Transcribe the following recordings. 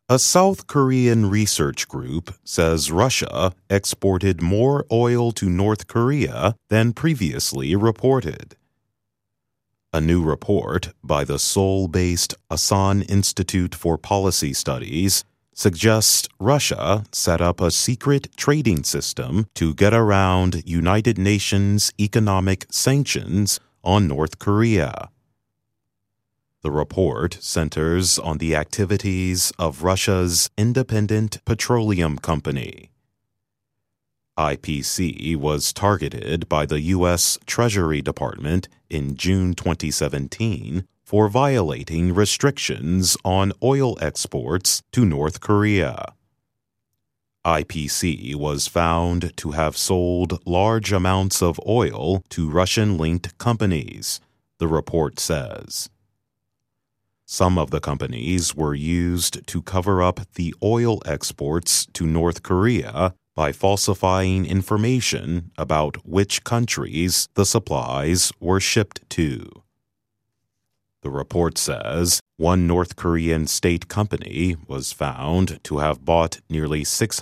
A South Korean research group says Russia exported more oil to North Korea than previously reported. A new report by the Seoul-based Asan Institute for Policy Studies suggests Russia set up a secret trading system to get around United Nations economic sanctions on North Korea. The report centers on the activities of Russia's Independent Petroleum Company. IPC was targeted by the U.S. Treasury Department in June 2017 for violating restrictions on oil exports to North Korea. IPC was found to have sold large amounts of oil to Russian-linked companies, the report says. Some of the companies were used to cover up the oil exports to North Korea by falsifying information about which countries the supplies were shipped to. The report says one North Korean state company was found to have bought nearly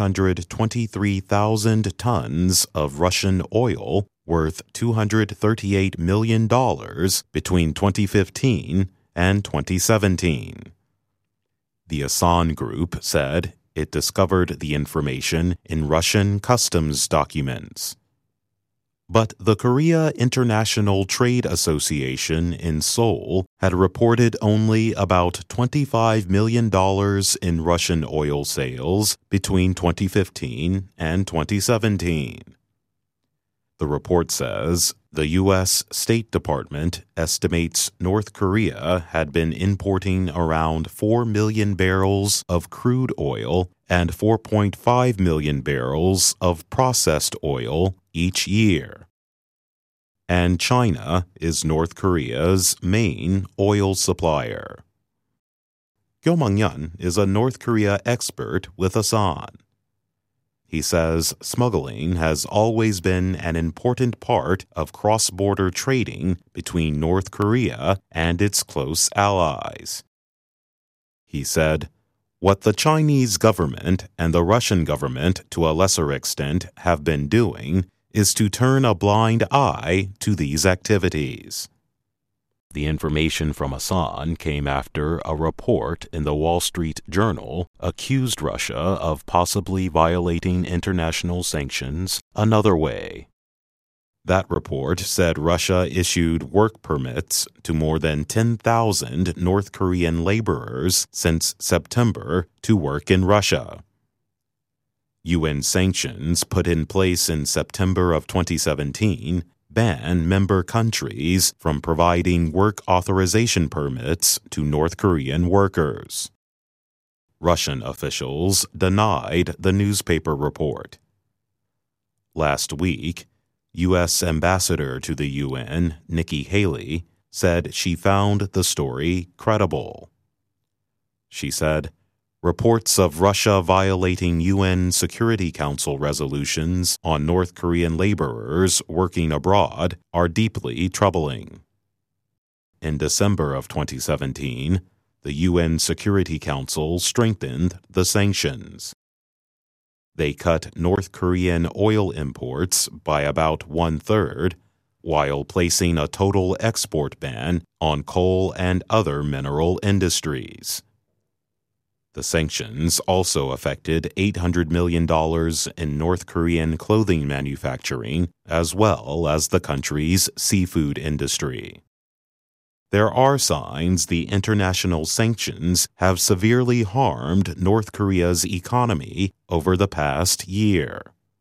623,000 tons of Russian oil worth $238 million between 2015 and 2017. The Asan Group said it discovered the information in Russian customs documents. But the Korea International Trade Association in Seoul had reported only about $25 million in Russian oil sales between 2015 and 2017. The report says the U.S. State Department estimates North Korea had been importing around 4 million barrels of crude oil and 4.5 million barrels of processed oil each year. And China is North Korea's main oil supplier. Kyo Mang-yeon is a North Korea expert with Asan. He says smuggling has always been an important part of cross-border trading between North Korea and its close allies. He said, "What the Chinese government and the Russian government, to a lesser extent, have been doing is to turn a blind eye to these activities." The information from Asan came after a report in the Wall Street Journal accused Russia of possibly violating international sanctions another way. That report said Russia issued work permits to more than 10,000 North Korean laborers since September to work in Russia. UN sanctions put in place in September of 2017 ban member countries from providing work authorization permits to North Korean workers. Russian officials denied the newspaper report. Last week, U.S. Ambassador to the UN, Nikki Haley, said she found the story credible. She said, "Reports of Russia violating UN Security Council resolutions on North Korean laborers working abroad are deeply troubling." In December of 2017, the UN Security Council strengthened the sanctions. They cut North Korean oil imports by about one-third, while placing a total export ban on coal and other mineral industries. The sanctions also affected $800 million in North Korean clothing manufacturing, as well as the country's seafood industry. There are signs the international sanctions have severely harmed North Korea's economy over the past year.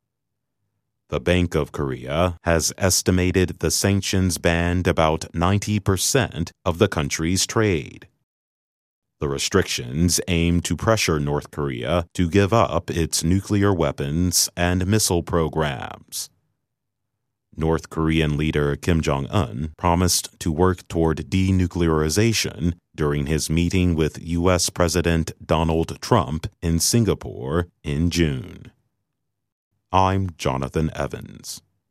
The Bank of Korea has estimated the sanctions banned about 90% of the country's trade. The restrictions aim to pressure North Korea to give up its nuclear weapons and missile programs. North Korean leader Kim Jong-un promised to work toward denuclearization during his meeting with U.S. President Donald Trump in Singapore in June. I'm Jonathan Evans.